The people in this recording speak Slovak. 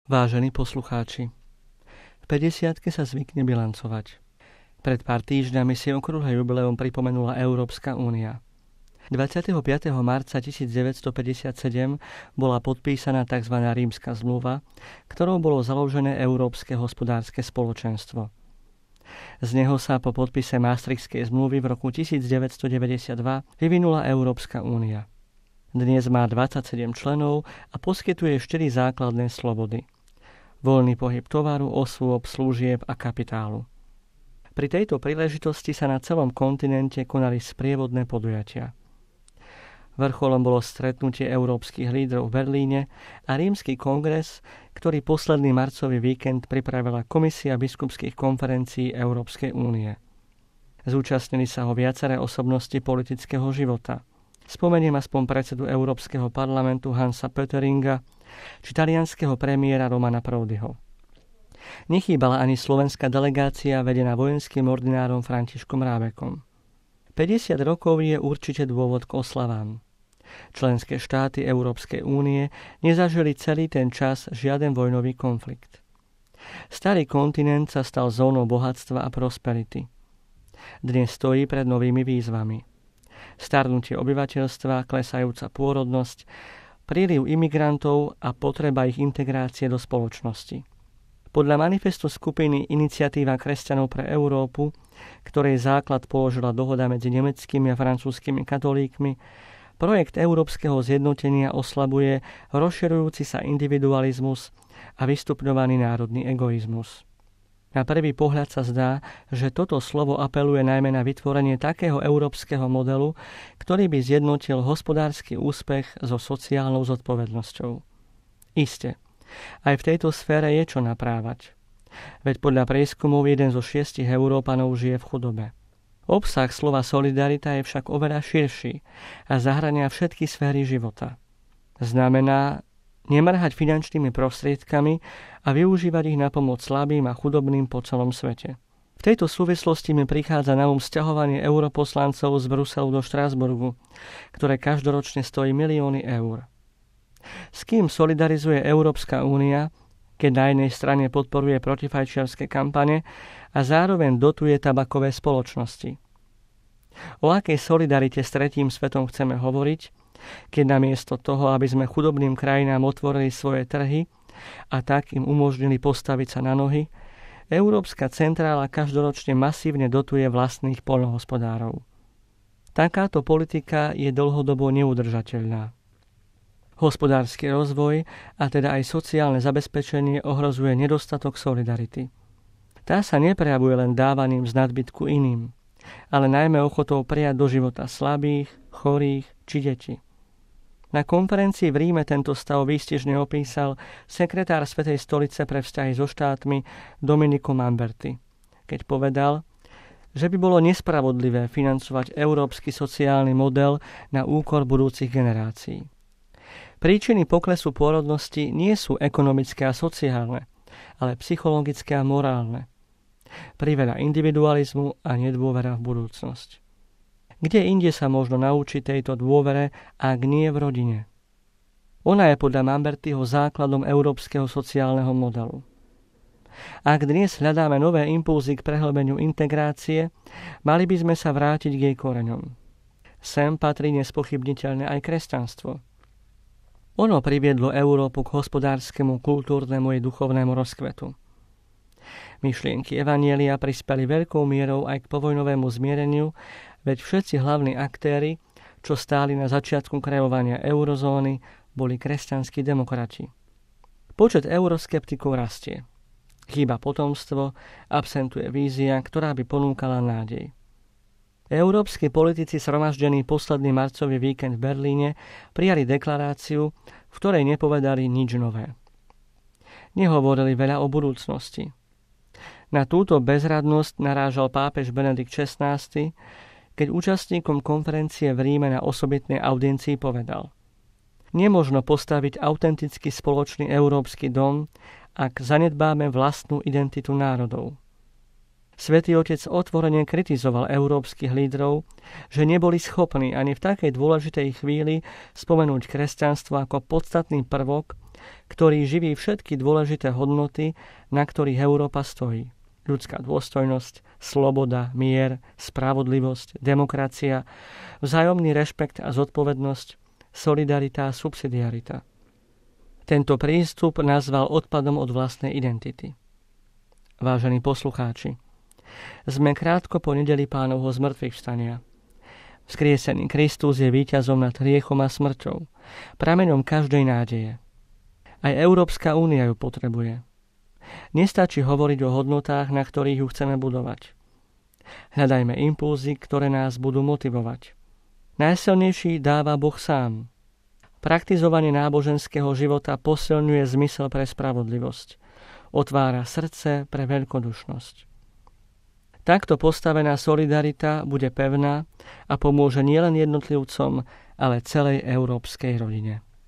Vážení poslucháči, v 50-ke sa zvykne bilancovať. Pred pár týždňami si okrúhle jubileum pripomenula Európska únia. 25. marca 1957 bola podpísaná tzv. Rímska zmluva, ktorou bolo založené Európske hospodárske spoločenstvo. Z neho sa po podpise Maastrichtskej zmluvy v roku 1992 vyvinula Európska únia. Dnes má 27 členov a poskytuje 4 základné slobody. Voľný pohyb tovaru, osôb, služieb a kapitálu. Pri tejto príležitosti sa na celom kontinente konali sprievodné podujatia. Vrcholom bolo stretnutie európskych lídrov v Berlíne a Rímsky kongres, ktorý posledný marcový víkend pripravila Komisia biskupských konferencií Európskej únie. Zúčastnili sa ho viaceré osobnosti politického života. Spomeniem aspoň predsedu Európskeho parlamentu Hansa Pötteringa či talianskeho premiéra Romana Prodiho. Nechýbala ani slovenská delegácia vedená vojenským ordinárom Františkom Rábekom. 50 rokov je určite dôvod k oslavám. Členské štáty Európskej únie nezažili celý ten čas žiaden vojnový konflikt. Starý kontinent sa stal zónou bohatstva a prosperity. Dnes stojí pred novými výzvami. Starnutie obyvateľstva, klesajúca pôrodnosť, príliv imigrantov a potreba ich integrácie do spoločnosti. Podľa manifestu skupiny Iniciatíva kresťanov pre Európu, ktorej základ položila dohoda medzi nemeckými a francúzskými katolíkmi, projekt európskeho zjednotenia oslabuje rozširujúci sa individualizmus a vystupňovaný národný egoizmus. Na prvý pohľad sa zdá, že toto slovo apeluje najmä na vytvorenie takého európskeho modelu, ktorý by zjednotil hospodársky úspech so sociálnou zodpovednosťou. Isté, aj v tejto sfére je čo naprávať. Veď podľa prieskumov 1 zo 6 Európanov žije v chudobe. Obsah slova solidarita je však oveľa širší a zahrania všetky sféry života. Znamená nemrhať finančnými prostriedkami a využívať ich na pomoc slabým a chudobným po celom svete. V tejto súvislosti mi prichádza na sťahovanie europoslancov z Bruselu do Štrasburgu, ktoré každoročne stojí milióny eur. S kým solidarizuje Európska únia, keď na jednej strane podporuje protifajčiarske kampane a zároveň dotuje tabakové spoločnosti? O akej solidarite s tretím svetom chceme hovoriť, keď namiesto toho, aby sme chudobným krajinám otvorili svoje trhy a tak im umožnili postaviť sa na nohy, Európska centrála každoročne masívne dotuje vlastných poľnohospodárov. Takáto politika je dlhodobo neudržateľná. Hospodársky rozvoj a teda aj sociálne zabezpečenie ohrozuje nedostatok solidarity. Tá sa neprejavuje len dávaním z nadbytku iným, ale najmä ochotou prijať do života slabých, chorých či detí. Na konferencii v Ríme tento stav výstižne opísal sekretár Svätej stolice pre vzťahy so štátmi Domenico Mamberti, keď povedal, že by bolo nespravodlivé financovať európsky sociálny model na úkor budúcich generácií. Príčiny poklesu pôrodnosti nie sú ekonomické a sociálne, ale psychologické a morálne. Priveľa individualizmu a nedôvera v budúcnosť. Kde inde sa možno naučiť tejto dôvere, ak nie v rodine? Ona je podľa Mambertiho základom európskeho sociálneho modelu. Ak dnes hľadáme nové impulzy k prehlbeniu integrácie, mali by sme sa vrátiť k jej koreňom. Sem patrí nespochybniteľne aj kresťanstvo. Ono priviedlo Európu k hospodárskemu, kultúrnemu i duchovnému rozkvetu. Myšlienky evanjelia prispeli veľkou mierou aj k povojnovému zmiereniu, veď všetci hlavní aktéri, čo stáli na začiatku kreovania eurozóny, boli kresťanskí demokrati. Počet euroskeptikov rastie. Chýba potomstvo, absentuje vízia, ktorá by ponúkala nádej. Európski politici zhromaždení posledný marcový víkend v Berlíne prijali deklaráciu, v ktorej nepovedali nič nové. Nehovorili veľa o budúcnosti. Na túto bezradnosť narážal pápež Benedikt XVI, keď účastníkom konferencie v Ríme na osobitnej audiencii povedal: Nemožno postaviť autenticky spoločný európsky dom, ak zanedbáme vlastnú identitu národov. Svätý Otec otvorene kritizoval európskych lídrov, že neboli schopní ani v takej dôležitej chvíli spomenúť kresťanstvo ako podstatný prvok, ktorý živí všetky dôležité hodnoty, na ktorých Európa stojí. Ľudská dôstojnosť, sloboda, mier, spravodlivosť, demokracia, vzájomný rešpekt a zodpovednosť, solidarita a subsidiarita. Tento prístup nazval odpadom od vlastnej identity. Vážení poslucháči, sme krátko po nedeli Pánovho zmŕtvychvstania. Vzkriesený Kristus je víťazom nad hriechom a smrťou, prameňom každej nádeje. Aj Európska únia ju potrebuje. Nestačí hovoriť o hodnotách, na ktorých ju chceme budovať. Hľadajme impulzy, ktoré nás budú motivovať. Najsilnejší dáva Boh sám. Praktizovanie náboženského života posilňuje zmysel pre spravodlivosť. Otvára srdce pre veľkodušnosť. Takto postavená solidarita bude pevná a pomôže nielen jednotlivcom, ale celej európskej rodine.